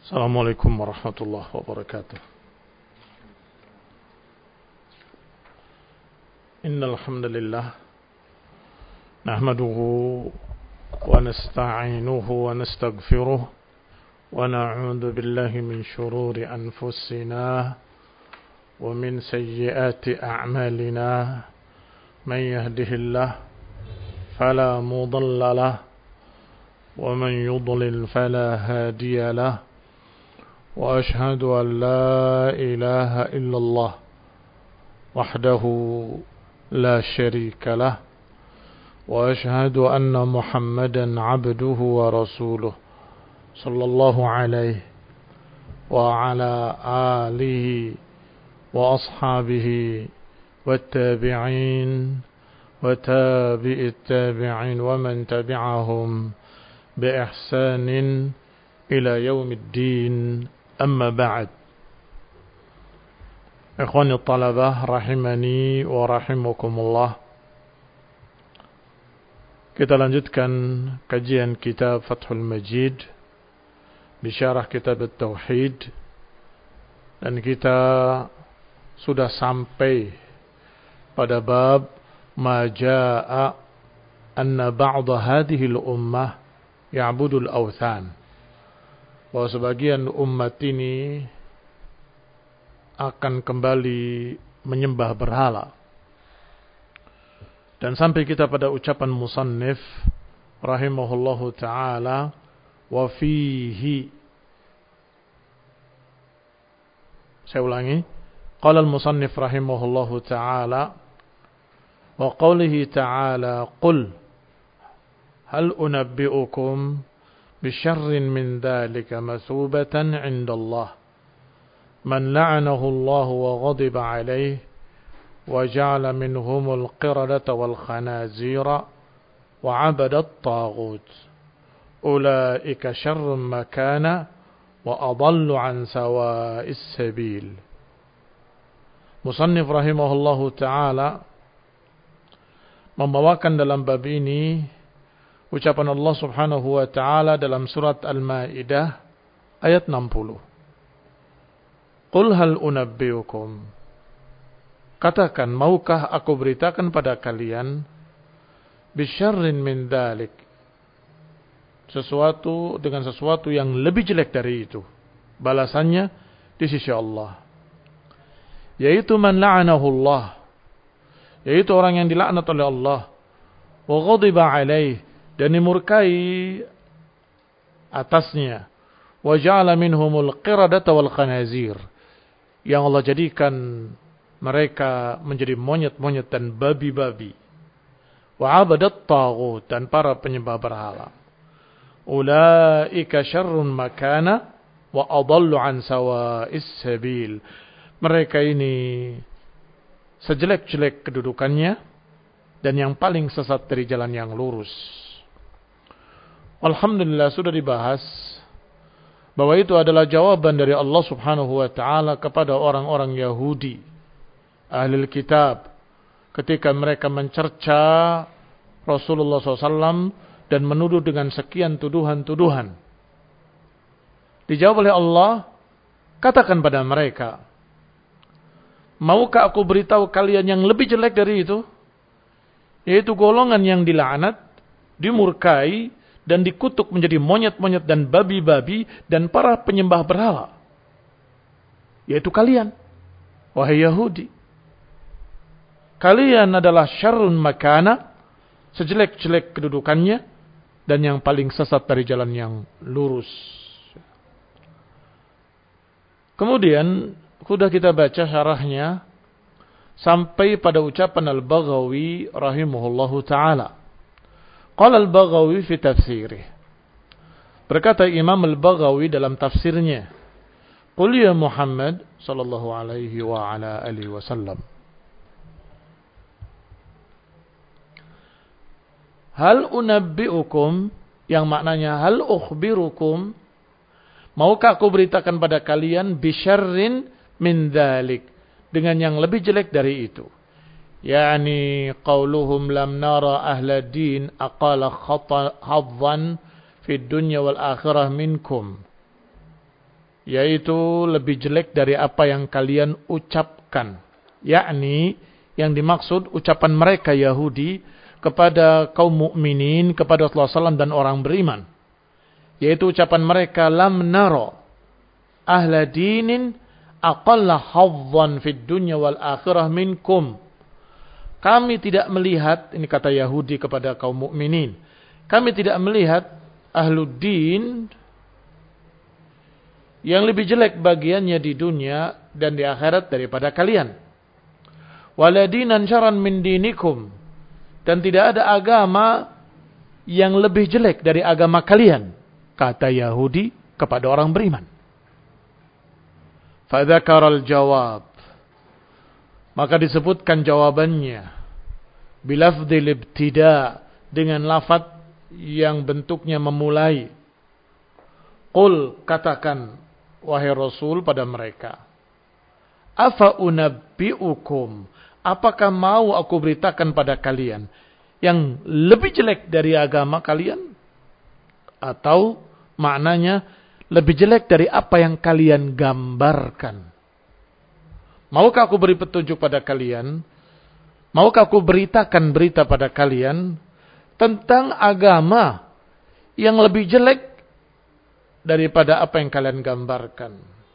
السلام عليكم ورحمة الله وبركاته. إن الحمد لله نحمده ونستعينه ونستغفره ونعوذ بالله من شرور أنفسنا ومن سيئات أعمالنا. من يهده الله فلا مضل له ومن يضلل فلا هادي له وأشهد أن لا إله إلا الله وحده لا شريك له وأشهد أن محمدا عبده ورسوله صلى الله عليه وعلى آله وأصحابه والتابعين وتابع التابعين ومن تبعهم بإحسان إلى يوم الدين. أما بعد. Ikhwani talabah rahimani wa rahimakumullah. Kita lanjutkan kajian kitab Fathul Majid bisyarah kitab At-Tauhid, dan kita sudah sampai pada bab ma jaa anna ba'dha hadhihi al-ummah ya'budul awthan, bahwa sebagian umat ini akan kembali menyembah berhala. Dan sampai kita pada ucapan musannif rahimahullahu ta'ala, wa fihi, saya ulangi, qala al-musannif rahimahullahu ta'ala wa qawlihi ta'ala qul hal unabbi'ukum bisyarrin min dhalika masubatan 'inda Allah man la'anahu Allah wa ghadiba 'alayhi wa ja'ala minhumul qiradata wal khanazira wa 'abada at-taghut ulaika syarrun makana wa adallu 'an sawa'is sabil. Musannif rahimahullahu ta'ala membawakan dalam bab ini ucapan Allah subhanahu wa ta'ala dalam surat Al-Ma'idah ayat 60. Qul hal unabbiukum, katakan, maukah aku beritakan pada kalian, bisyarrin min dhalik, dengan sesuatu yang lebih jelek dari itu, balasannya di sisi Allah, yaitu man la'anahu Allah, yaitu orang yang dilaknat oleh Allah, wa ghadiba alaih, dan dimurkai atasnya, wa ja'ala minhumul qiradata wal khanazir, yang Allah jadikan mereka menjadi monyet-monyet dan babi-babi, wa 'abadat taghut, dan para penyembah berhala. Ulaika syarrun makana wa adallu 'an sawa'is sabil. Mereka ini sejelek-jelek kedudukannya dan yang paling sesat dari jalan yang lurus. Alhamdulillah sudah dibahas bahwa itu adalah jawaban dari Allah subhanahu wa ta'ala kepada orang-orang Yahudi, Ahlul Kitab, ketika mereka mencerca Rasulullah SAW dan menuduh dengan sekian tuduhan-tuduhan. Dijawab oleh Allah, katakan pada mereka, maukah aku beritahu kalian yang lebih jelek dari itu? Yaitu golongan yang dilaknat, dimurkai, dan dikutuk menjadi monyet-monyet dan babi-babi dan para penyembah berhala. Yaitu kalian, wahai Yahudi. Kalian adalah syarrun makana, sejelek-jelek kedudukannya, dan yang paling sesat dari jalan yang lurus. Kemudian sudah kita baca syarahnya sampai pada ucapan Al-Baghawi rahimahullahu ta'ala. Qala Al-Baghawi fi tafsirih, berkata Imam Al-Baghawi dalam tafsirnya, qul ya Muhammad sallallahu alaihi wa ala alihi wasallam, hal unabbi'ukum, yang maknanya hal ukhbirukum, maukah aku beritakan pada kalian, bisyarrin min dhalik, dengan yang lebih jelek dari itu. Yani qauluhum lam nara ahla din aqala hadhan fi dunya wal akhirah minkum. yaitu lebih jelek dari apa yang kalian ucapkan. Yakni yang dimaksud ucapan mereka Yahudi kepada kaum mukminin, kepada Rasulullah SAW dan orang beriman. Yaitu ucapan mereka, lam naro ahla dinin aqalla hazzan fid dunya wal akhirah minkum. Kami tidak melihat, ini kata Yahudi kepada kaum mukminin, kami tidak melihat ahlu din yang lebih jelek bagiannya di dunia dan di akhirat daripada kalian. Waladinan syaran min dinikum, dan tidak ada agama yang lebih jelek dari agama kalian, kata Yahudi kepada orang beriman. Fadzakaral jawab, maka disebutkan jawabannya bilafdzil ibtida, dengan lafaz yang bentuknya memulai. Qul, katakan wahai Rasul pada mereka, afa unabbiukum, apakah mau aku beritakan pada kalian yang lebih jelek dari agama kalian? Atau maknanya lebih jelek dari apa yang kalian gambarkan. Maukah aku beri petunjuk pada kalian? Maukah aku beritakan berita pada kalian tentang agama yang lebih jelek daripada apa yang kalian gambarkan?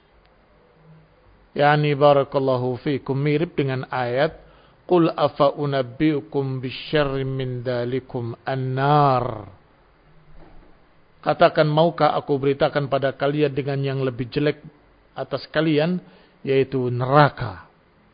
Yani barakallahu fikum, mirip dengan ayat Qul afa unabbiukum bisyarrin min dalikum an-nar. Katakan, maukah aku beritakan pada kalian dengan yang lebih jelek atas kalian, yaitu neraka.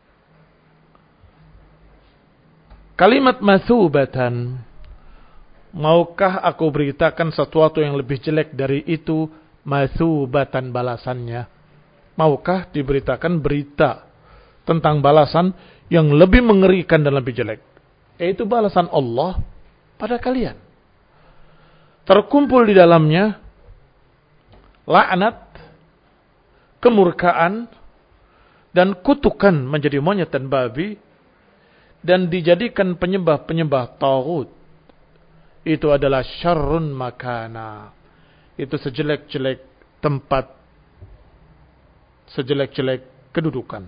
Kalimat mathubatan, maukah aku beritakan sesuatu yang lebih jelek dari itu, mathubatan balasannya. Maukah diberitakan berita tentang balasan yang lebih mengerikan dan lebih jelek, yaitu balasan Allah pada kalian. Terkumpul di dalamnya laknat, kemurkaan, dan kutukan menjadi monyet dan babi, dan dijadikan penyembah-penyembah taghut. Itu adalah syarrun makana. Itu sejelek-jelek tempat, sejelek-jelek kedudukan.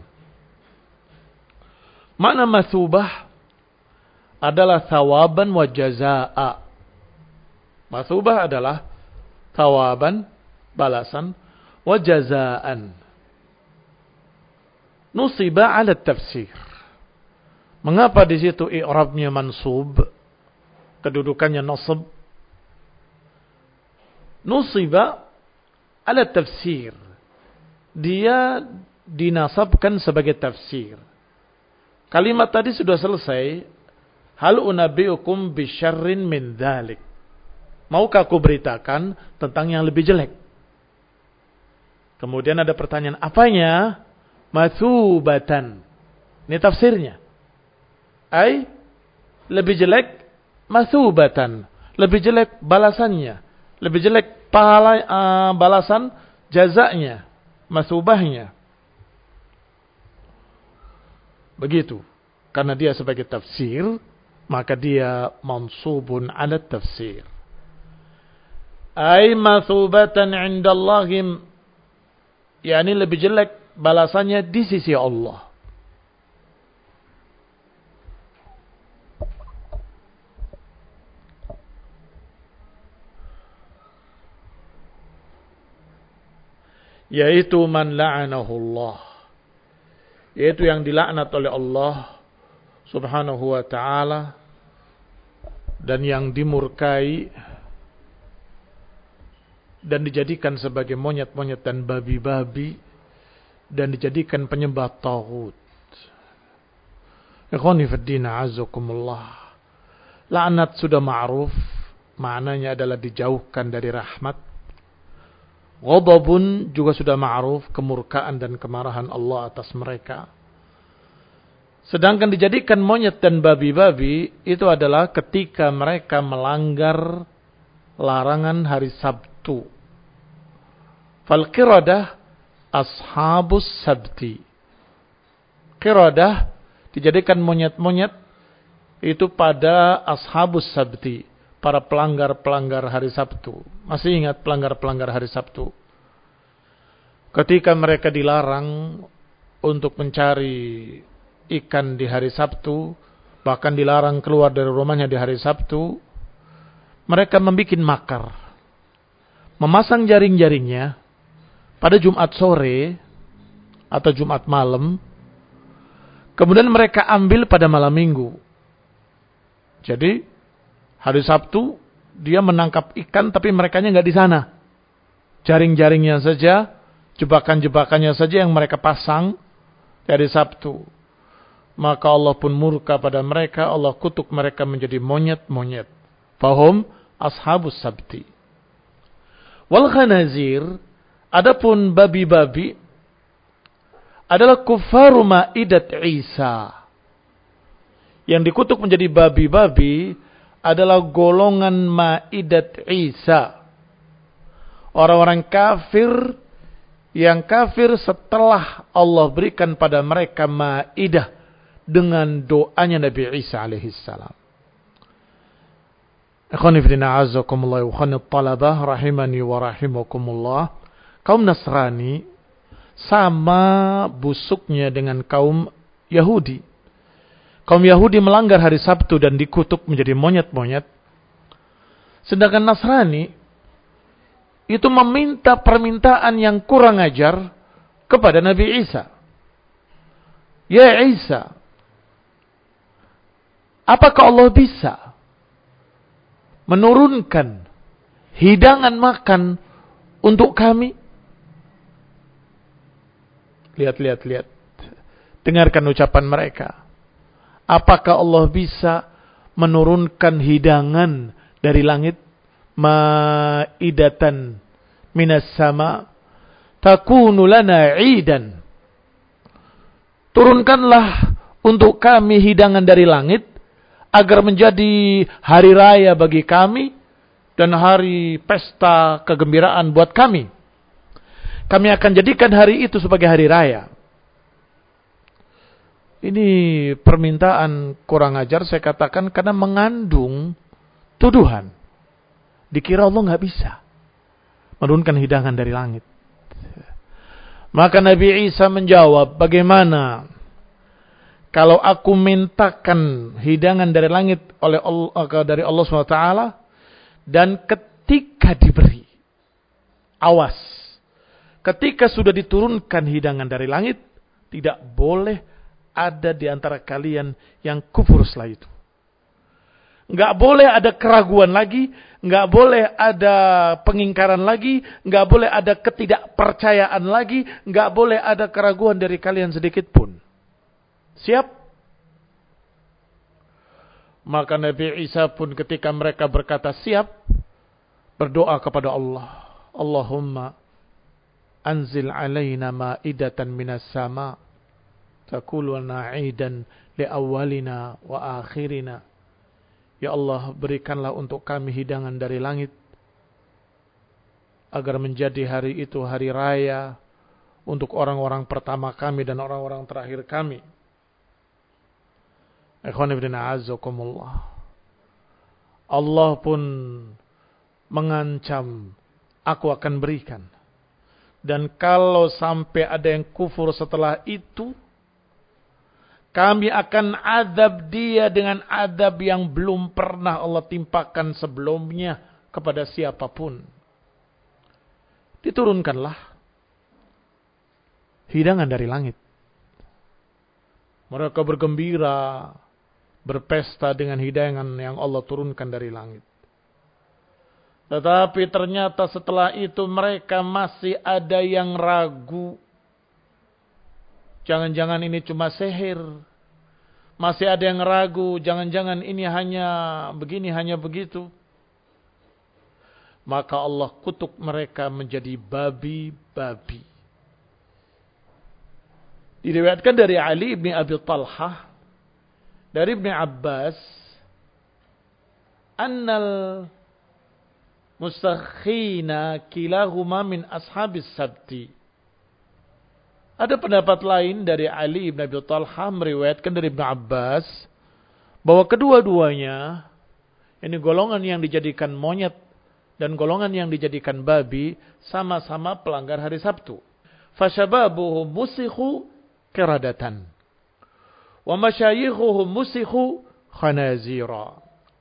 Makna mathubah adalah thawaban wa jazaa. Mathubah adalah thawaban, balasan, wa jazaan. Nusiba ala tafsir. Mengapa di situ i'rabnya mansub? Kedudukannya nasab. Nusiba ala tafsir. Dia dinasabkan sebagai tafsir. Kalimat tadi sudah selesai. Hal unabbiukum bisyarrin min dzalik. Maukah aku beritakan tentang yang lebih jelek? Kemudian ada pertanyaan, apanya? Mathubatan. Ini tafsirnya. Ai, lebih jelek mathubatan. Lebih jelek balasannya. Lebih jelek pahala, balasan jazanya. Mathubahnya. Begitu. Karena dia sebagai tafsir, maka dia mansubun ala tafsir. Ay mathubatan indallahim, yakni lebih jelek balasannya di sisi Allah. Yaitu man la'anahullah, yaitu yang dilaknat oleh Allah subhanahu wa ta'ala dan yang dimurkai dan dijadikan sebagai monyet-monyet dan babi-babi dan dijadikan penyembah taghut. Ikhwani fiddin a'azzakumullah. Laknat sudah ma'ruf, maknanya adalah dijauhkan dari rahmat. Ghadabun juga sudah ma'ruf, kemurkaan dan kemarahan Allah atas mereka. Sedangkan dijadikan monyet dan babi-babi itu adalah ketika mereka melanggar larangan hari Sabtu. Fal qiradah ashabus sabti. Qiradah dijadikan monyet-monyet itu pada ashabus sabti, para pelanggar-pelanggar hari Sabtu. Masih ingat pelanggar-pelanggar hari Sabtu? ketika mereka dilarang untuk mencari ikan di hari Sabtu, bahkan dilarang keluar dari rumahnya di hari Sabtu, mereka membuat makar, memasang jaring-jaringnya pada Jumat sore atau Jumat malam, kemudian mereka ambil pada malam Minggu. Jadi hari Sabtu dia menangkap ikan, tapi merekanya nggak di sana. Jaring-jaringnya saja, jebakan-jebakannya saja yang mereka pasang dari Sabtu. Maka Allah pun murka pada mereka, Allah kutuk mereka menjadi monyet-monyet. Fahum ashabus sabti. Wal khanazir, adapun babi-babi adalah kufaru Maidat Isa. Yang dikutuk menjadi babi-babi adalah golongan Maidat Isa. Orang-orang kafir yang kafir setelah Allah berikan pada mereka Maidah dengan doanya Nabi Isa alaihissalam. Ikhwani fillah azakumullah wa ikhwani talabah rahimani wa rahimakumullah. Kaum Nasrani sama busuknya dengan kaum Yahudi. Kaum Yahudi melanggar hari Sabtu dan dikutuk menjadi monyet-monyet. Sedangkan Nasrani itu meminta permintaan yang kurang ajar kepada Nabi Isa. Ya Isa, apakah Allah bisa menurunkan hidangan makan untuk kami? Lihat. Dengarkan ucapan mereka. Apakah Allah bisa menurunkan hidangan dari langit? Ma'idatan minas sama takunu lana 'idan. Turunkanlah untuk kami hidangan dari langit agar menjadi hari raya bagi kami dan hari pesta kegembiraan buat kami. Kami akan jadikan hari itu sebagai hari raya. Ini permintaan kurang ajar, saya katakan, karena mengandung tuduhan. Dikira Allah nggak bisa menurunkan hidangan dari langit. Maka Nabi Isa menjawab, bagaimana kalau aku mintakan hidangan dari langit oleh Allah, dari Allah SWT, dan ketika diberi, awas, ketika sudah diturunkan hidangan dari langit, tidak boleh ada di antara kalian yang kufur setelah itu. Nggak boleh ada keraguan lagi, nggak boleh ada pengingkaran lagi, nggak boleh ada ketidakpercayaan lagi, nggak boleh ada keraguan dari kalian sedikit pun. Siap? Maka Nabi Isa pun ketika mereka berkata siap, berdoa kepada Allah, Allahumma anzil alaina ma'idatan minas sama takuluna 'idan li awwalina wa akhirina. Ya Allah, berikanlah untuk kami hidangan dari langit agar menjadi hari itu hari raya untuk orang-orang pertama kami dan orang-orang terakhir kami. Ikhwan ibn a'azzakumullah. Allah pun mengancam, aku akan berikan. Dan kalau sampai ada yang kufur setelah itu, kami akan azab dia dengan azab yang belum pernah Allah timpakan sebelumnya kepada siapapun. Diturunkanlah hidangan dari langit. Mereka bergembira, berpesta dengan hidangan yang Allah turunkan dari langit. Tetapi ternyata setelah itu mereka masih ada yang ragu. Jangan-jangan ini cuma sihir. Masih ada yang ragu. Jangan-jangan ini hanya begini, hanya begitu. Maka Allah kutuk mereka menjadi babi-babi. Diriwayatkan dari Ali bin Abi Talhah, dari Ibn Abbas, annal mustakhina kilahuma min ashabis sabti. Ada pendapat lain dari Ali bin Abi Talhah meriwayatkan dari Ibn Abbas bahwa kedua-duanya, ini golongan yang dijadikan monyet dan golongan yang dijadikan babi, sama-sama pelanggar hari Sabtu. fasyababuhum musikhu qiradatan wa masyayikhuhum musikhu khanazira.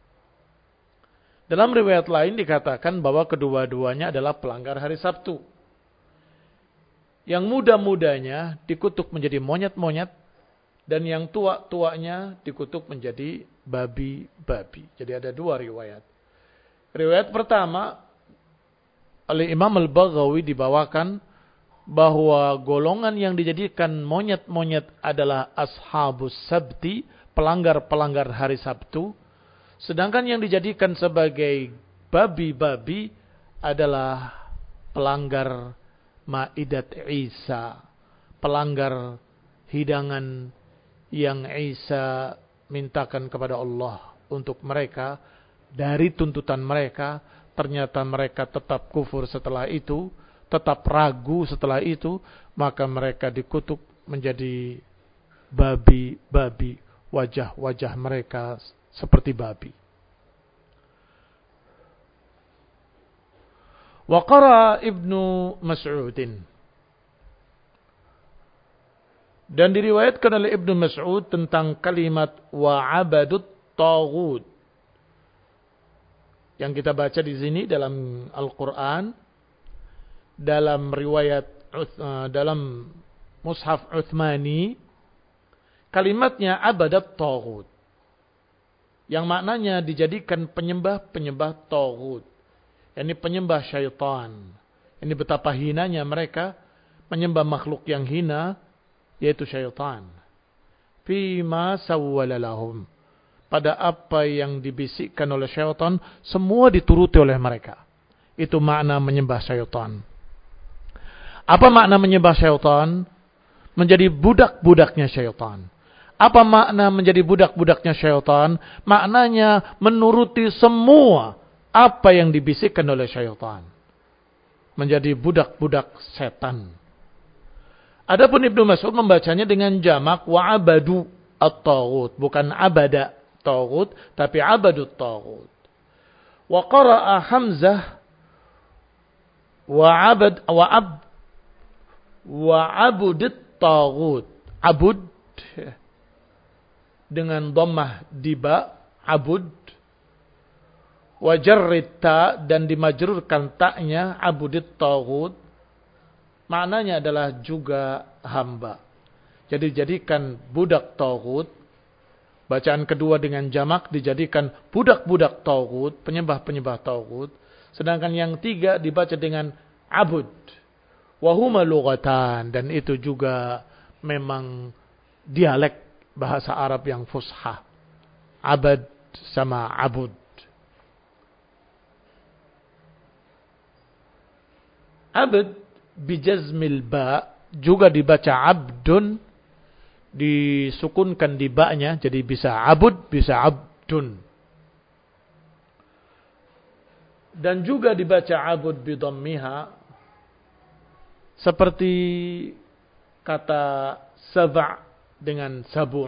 Dalam riwayat lain dikatakan bahwa kedua-duanya adalah pelanggar hari Sabtu. Yang muda-mudanya dikutuk menjadi monyet-monyet, dan yang tua-tuanya dikutuk menjadi babi-babi. Jadi ada dua riwayat. Riwayat pertama oleh Imam Al-Baghawi dibawakan bahwa golongan yang dijadikan monyet-monyet adalah ashabus sabti, pelanggar-pelanggar hari Sabtu. Sedangkan yang dijadikan sebagai babi-babi adalah pelanggar Maidat Isa, pelanggar hidangan yang Isa mintakan kepada Allah untuk mereka. Dari tuntutan mereka, ternyata mereka tetap kufur setelah itu, tetap ragu setelah itu, maka mereka dikutuk menjadi babi-babi, wajah-wajah mereka seperti babi. Wa qara Ibnu Mas'udin. Dan diriwayatkan oleh Ibnu Mas'ud tentang kalimat wa'abadut taghut. Yang kita baca di sini dalam Al-Qur'an, dalam riwayat dalam Mushaf Utsmani, kalimatnya abadat taghut. Yang maknanya dijadikan penyembah-penyembah taghut. Ini penyembah syaitan. Ini betapa hinanya mereka menyembah makhluk yang hina, yaitu syaitan. Fima sawwala lahum. Pada apa yang dibisikkan oleh syaitan, semua dituruti oleh mereka. Itu makna menyembah syaitan. Apa makna menyembah syaitan? Menjadi budak-budaknya syaitan. Apa makna menjadi budak-budaknya syaitan? Maknanya menuruti semua apa yang dibisikkan oleh syaitan. Menjadi budak-budak setan. Adapun Ibnu Mas'ud membacanya dengan jamak wa'abadu at-taghut. Bukan abada taghut, tapi abadu at-taghut. Wa qara'a Hamzah wa'abudit taghut. Abud dengan dhammah di ba, abud, wa jarrit ta, dan dimajrurkan ta'nya, abudit taghut. Maknanya adalah juga hamba. Jadi jadikan budak taghut. Bacaan kedua dengan jamak dijadikan budak-budak taghut, penyembah-penyembah taghut. Sedangkan yang tiga dibaca dengan abud. Wa huma lughatan, dan itu juga memang dialek bahasa Arab yang fushah. Abad sama abud. Abd bijazmil ba juga dibaca abdun, disukunkan di ba-nya, jadi bisa abud, bisa abdun. Dan juga dibaca abud bidhammiha, seperti kata sab' dengan sabu'.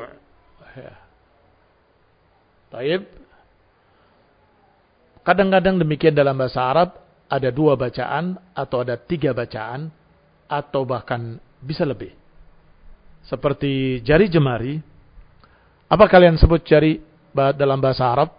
Taib. Kadang-kadang demikian dalam bahasa Arab, ada dua bacaan, atau ada tiga bacaan, atau bahkan bisa lebih. Seperti jari jemari. Apa kalian sebut jari dalam bahasa Arab?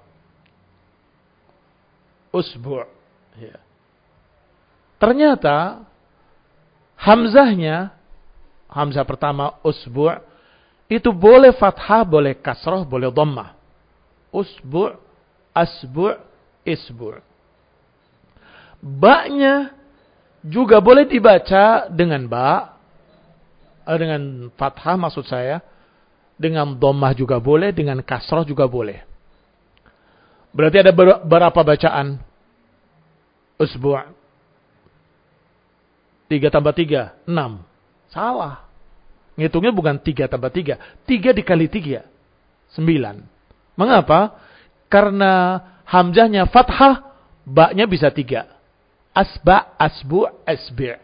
Usbu'. Ya. Ternyata hamzahnya, hamzah pertama usbu', itu boleh fathah, boleh kasrah, boleh dhammah. Usbu', asbu', isbu'. Ba-nya juga boleh dibaca dengan ba, dengan fathah maksud saya, dengan dhammah juga boleh, dengan kasrah juga boleh. Berarti ada berapa bacaan? Usbu'. 3 tambah 3, 6. Salah. Ngitungnya bukan 3 tambah 3. 3 dikali 3. 9. Mengapa? Karena hamzahnya fathah, ba-nya bisa 3. Asba, asbu, asbi'.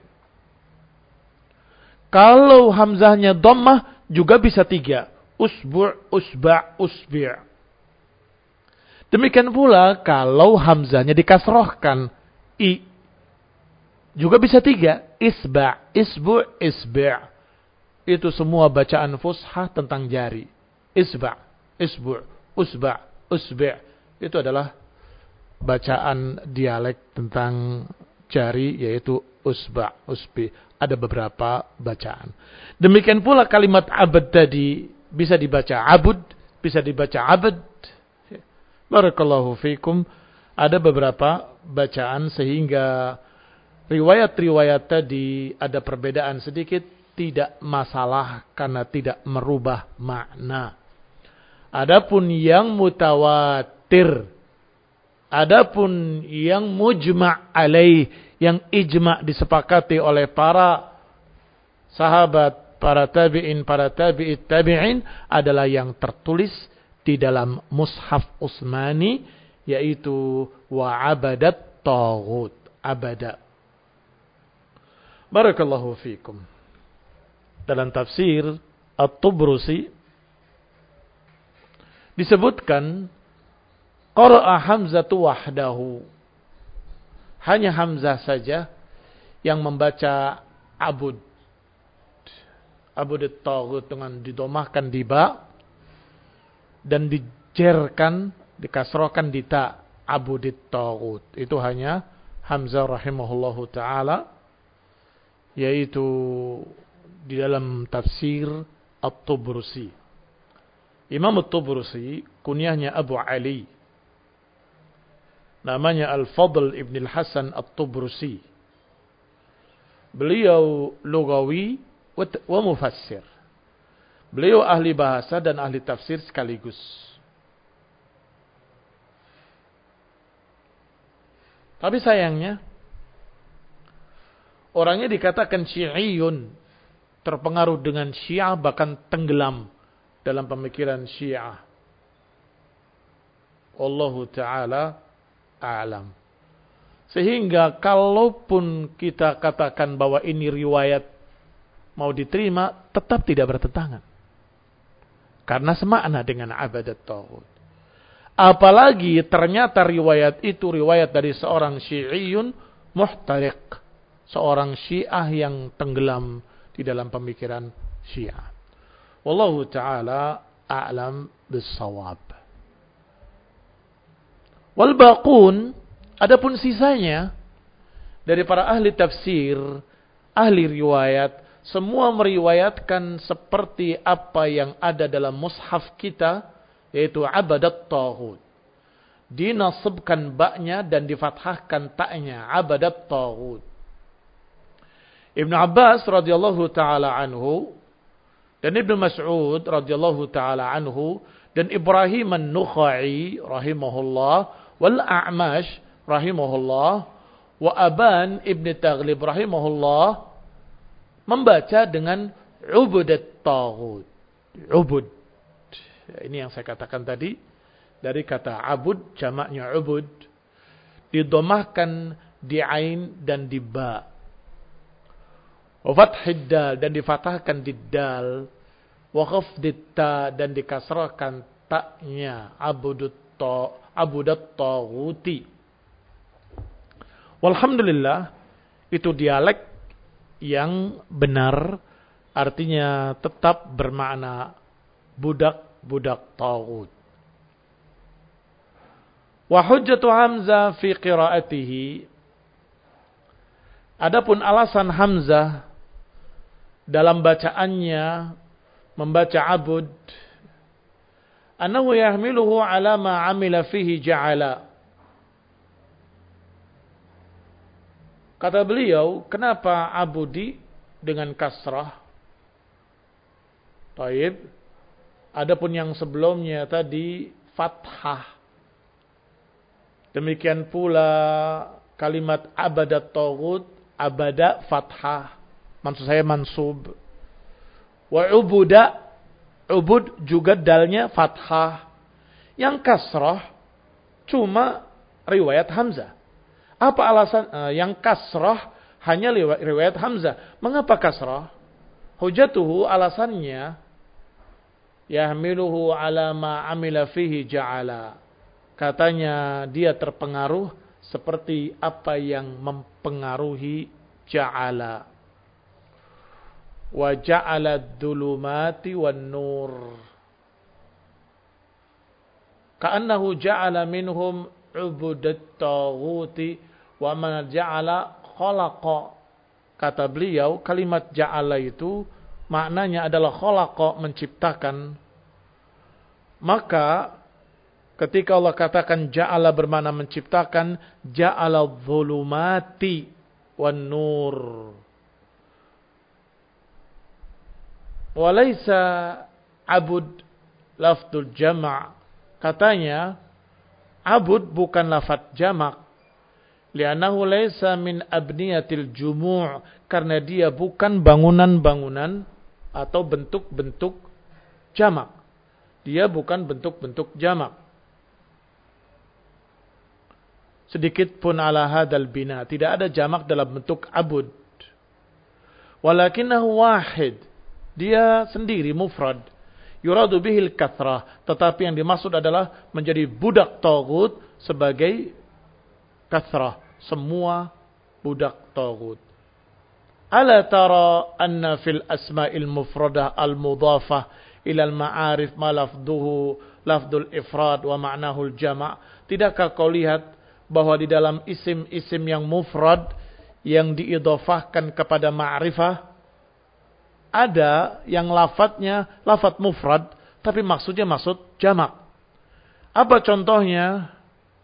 Kalau hamzahnya dhammah juga bisa 3. Usbu', usba', usbi'. Demikian pula kalau hamzahnya dikasrohkan. I. Juga bisa 3. Isba', isbu', isbi'. Itu semua bacaan fushah tentang jari. Isba', isbu', usba', usbi'. Itu adalah bacaan dialek tentang jari, yaitu usba', usbi'. Ada beberapa bacaan. Demikian pula kalimat abad tadi bisa dibaca abud, bisa dibaca abad. Barakallahu fikum. Ada beberapa bacaan sehingga riwayat-riwayat tadi ada perbedaan sedikit, tidak masalah karena tidak merubah makna. Adapun yang mutawatir, adapun yang mujma' alaih, yang ijma' disepakati oleh para sahabat, para tabi'in, para tabi'it tabi'in adalah yang tertulis di dalam mushaf Utsmani, yaitu wa'abadat taghut, abada. Barakallahu fikum. Dalam tafsir At-Tubrusi disebutkan qara'a Hamzatu wahdahu. Hanya Hamzah saja yang membaca abud. Abud at-taghut dengan didomahkan di ba dan dijerkan, dikasrohkan di ta, abud at-taghut. Itu hanya Hamzah rahimahullahu taala, yaitu di dalam tafsir At-Tubrusi. Imam At-Tubrusi kunyahnya Abu Ali. Namanya Al-Fadl Ibn Al-Hasan At-Tubrusi. Beliau lugawi wa mufassir. Beliau ahli bahasa dan ahli tafsir sekaligus. Tapi sayangnya orangnya dikatakan Syi'iyun, terpengaruh dengan Syiah, bahkan tenggelam dalam pemikiran Syiah. Wallahu ta'ala a'lam. Sehingga kalaupun kita katakan bahwa ini riwayat mau diterima, tetap tidak bertentangan. Karena semakna dengan abadat taghut. Apalagi ternyata riwayat itu riwayat dari seorang Syi'iyun muhtariq. Seorang Syiah yang tenggelam di dalam pemikiran Syiah. Wallahu ta'ala a'lam bis-shawab. Wal baqun, adapun sisanya dari para ahli tafsir, ahli riwayat, semua meriwayatkan seperti apa yang ada dalam mushaf kita, yaitu abadat taghut. Dinasibkan ba'nya dan difathahkan ta'nya, abadat taghut. Ibnu Abbas radhiyallahu taala anhu dan Ibnu Mas'ud radhiyallahu taala anhu dan Ibrahim An-Nukhai rahimahullah wal A'mash rahimahullah wa Aban Ibn Taghlib rahimahullah membaca dengan ubudat taghut. Ubud. Ini yang saya katakan tadi, dari kata abud jamaknya ubud, didomahkan di ain dan di ba. Wa fathid dal dan difatahkan di dal, wa khafdit ta dan dikasrahkan ta'nya, abudat taghuti. Walhamdulillah, itu dialek yang benar, artinya tetap bermakna budak taghut. Wa hujjatu Hamzah fi qiraatihi, adapun alasan Hamzah dalam bacaannya membaca abud, annahu yahmiluhu ala ma amila fihi ja'ala. Kata beliau, kenapa abudi dengan kasrah? Taib. Adapun yang sebelumnya tadi fathah. Demikian pula kalimat abadat taghut, abada fathah. Maksud saya mansub. Wa ubuda, ubud juga dalnya fathah. Yang kasrah cuma riwayat Hamzah. Apa alasan yang kasrah hanya riwayat Hamzah? Mengapa kasrah? Hujatuhu, alasannya yahmiluhu ala ma amila fihi ja'ala. Katanya dia terpengaruh seperti apa yang mempengaruhi ja'ala. Wa ja'ala ad-dhulumati wan-nur. Ka'annahu ja'ala minhum 'ubudat taghuti wa man ja'ala khalaqa. Kata beliau, kalimat ja'ala itu maknanya adalah khalaqa, menciptakan. Maka ketika Allah katakan ja'ala bermakna menciptakan, ja'ala dhulumati wan nur. Walaysa abud lafdul jama'. Katanya abud bukan lafaz jamak. Li'annahu laysa min abniyatil jumu', karena dia bukan bangunan-bangunan atau bentuk-bentuk jamak. Dia bukan bentuk-bentuk jamak. Sedikit pun ala hadal bina, tidak ada jamak dalam bentuk abud. Walakinahu wahid, dia sendiri mufrad. Yuradu bihil kathrah, tetapi yang dimaksud adalah menjadi budak taghut sebagai kathrah, semua budak taghut. Ala tara anna fil asma'il mufradah al-mudhafah ila al-ma'arif ma lafduhu lafdul ifrad wa ma'nahu al-jama'. Tidakkah kau lihat bahwa di dalam isim-isim yang mufrad yang diidhafahkan kepada ma'rifah ada yang lafadznya lafadz mufrad tapi maksudnya maksud jamak. Apa contohnya?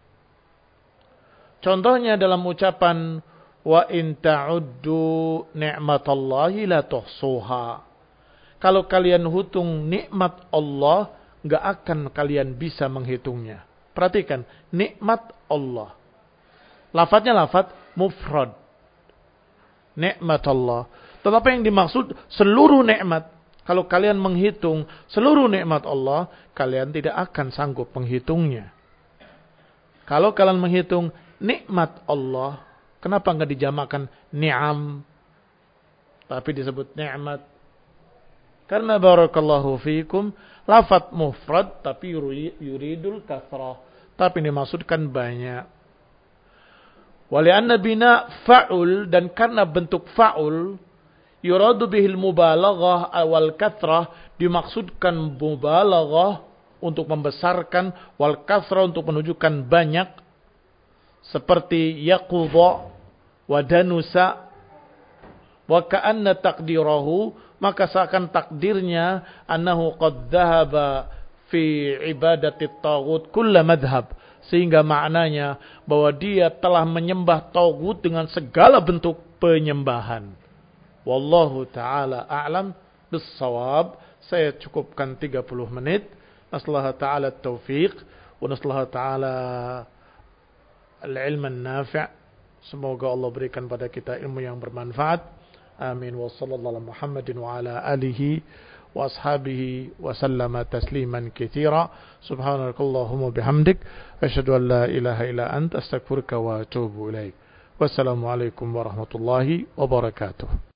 Contohnya dalam ucapan wa in ta'uddu ni'matallahi la tuhsuha. Kalau kalian hitung nikmat Allah, enggak akan kalian bisa menghitungnya. Perhatikan, nikmat Allah. Lafadznya lafadz mufrad. Nikmat Allah. Tetapi yang dimaksud seluruh nikmat. Kalau kalian menghitung seluruh nikmat Allah, kalian tidak akan sanggup menghitungnya. Kalau kalian menghitung nikmat Allah, kenapa enggak dijamakkan ni'am, tapi disebut nikmat? Karena barakallahu fiikum, lafadz mufrad tapi yuridul kathrah, tapi dimaksudkan banyak. Walianna bina fa'ul, dan karena bentuk fa'ul yuradu bihil mubalaghah wal kathrah, dimaksudkan mubalaghah untuk membesarkan, wal kathrah untuk menunjukkan banyak, seperti yaqudha wa danusa. Wa ka'anna taqdirahu, maka seakan takdirnya annahu qad dhahaba fi ibadati taghut kulla madhhab, sehingga maknanya bahwa dia telah menyembah taghut dengan segala bentuk penyembahan. Wallahu ta'ala a'lam bis-shawab. Saya cukupkan 30 menit. Nasallahu ta'ala at-taufiq wa nasallahu ta'ala al-ilm an-nafi'. Semoga Allah berikan pada kita ilmu yang bermanfaat. Amin. Wa sallallahu ala Muhammadin wa ala alihi wa ashabihi wa sallama tasliman katsira. Subhanakallahumma bihamdik asyhadu an la ilaha illa anta astaghfiruka wa atubu ilaik. Wassalamu alaikum warahmatullahi wabarakatuh.